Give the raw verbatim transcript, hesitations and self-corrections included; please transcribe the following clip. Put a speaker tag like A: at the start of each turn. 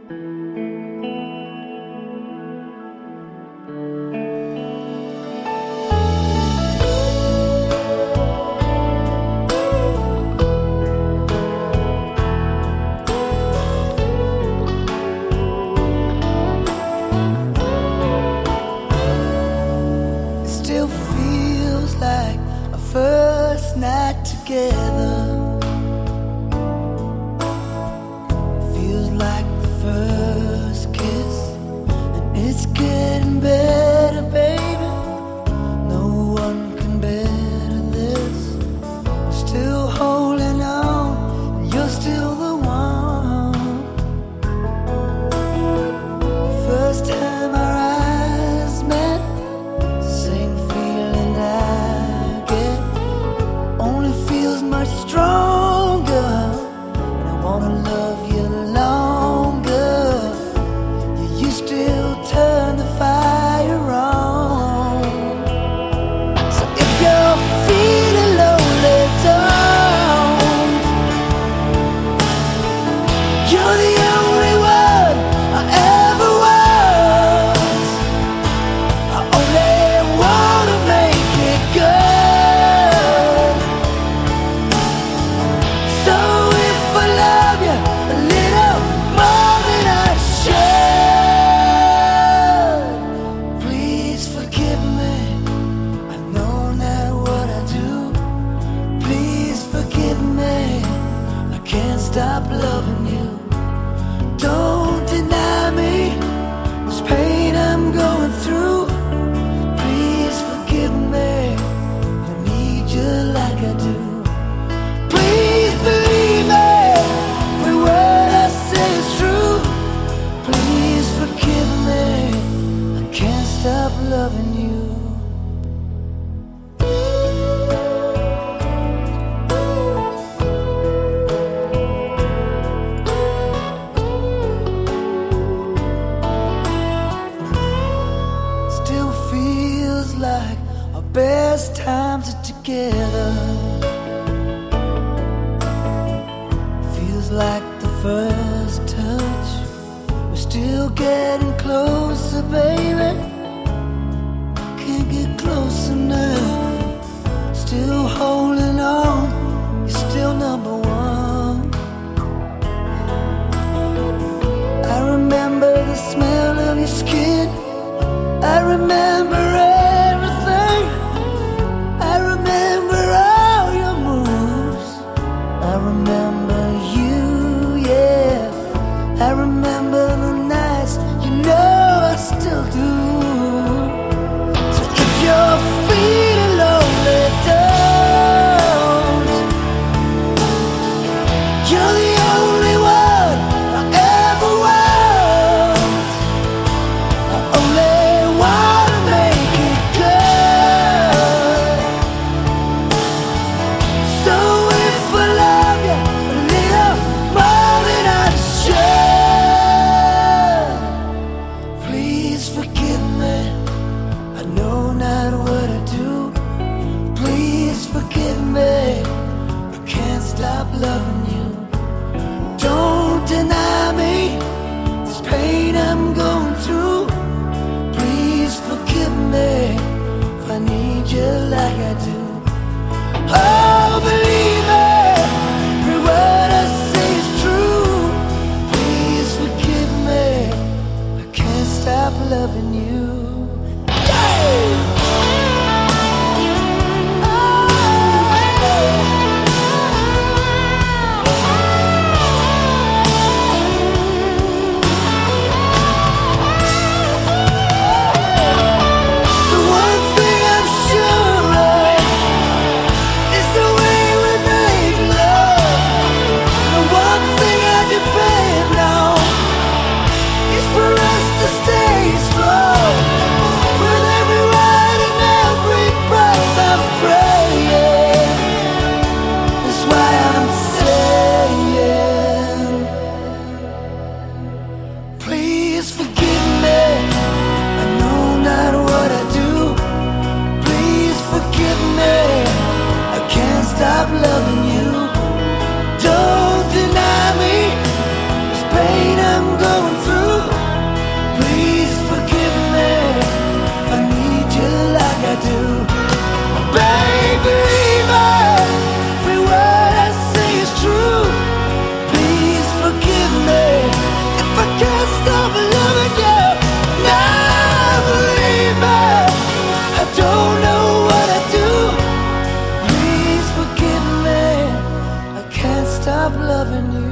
A: Still feels like our first night together. Feels like the first kiss, and it's getting better, baby. No one can better this. I'm still holding on, and you're still the one. First time our eyes met, same feeling I get, only feels much stronger. And I wanna love you longer. You, you still turn the fire on. So if you're feeling lonely, don't. You're the only one I ever was. I only wanna make it good. So if I love you a little more than I should, please forgive me. I know not what I do. Please forgive me. I can't stop loving you. Don't deny me this pain I'm going through. Please forgive me. I need you like I do. Please believe me. Every word I say is true. Please forgive me. I can't stop loving you. Still feels like our best times are together. Feels like the first touch. We're still getting closer, baby. Can't get close enough. Still holding on. You're still number one. I remember the smell of your skin. I remember everything. I remember all your moves. I remember you, yeah. I remember the nights, you know I still do. So if you're feeling lonely, don't. You're the only one I ever was. I only wanna make it good. So if I love you a little more than I should, please forgive me. I know not what I do. Please forgive me. I can't stop loving you. Don't deny me this pain I'm going through. Please forgive me if I need you like I do. Oh, believe me, every word I say is true. Please forgive me, I can't stop loving you. Yeah! The one thing I'm sure of is the stop loving you.